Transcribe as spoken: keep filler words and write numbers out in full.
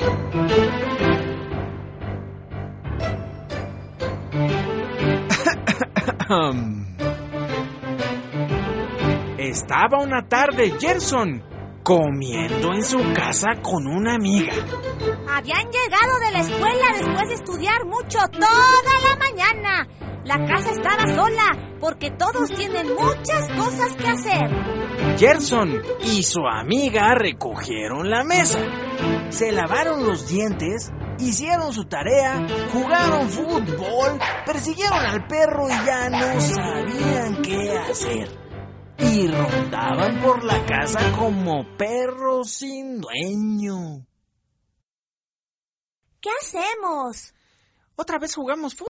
Estaba una tarde Gerson comiendo en su casa con una amiga. Habían llegado de la escuela después de estudiar mucho toda la mañana. La casa estaba sola porque todos tienen muchas cosas que hacer. Gerson y su amiga recogieron la mesa, se lavaron los dientes, hicieron su tarea, jugaron fútbol, persiguieron al perro y ya no sabían qué hacer. Y rondaban por la casa como perros sin dueño. ¿Qué hacemos? Otra vez jugamos fútbol.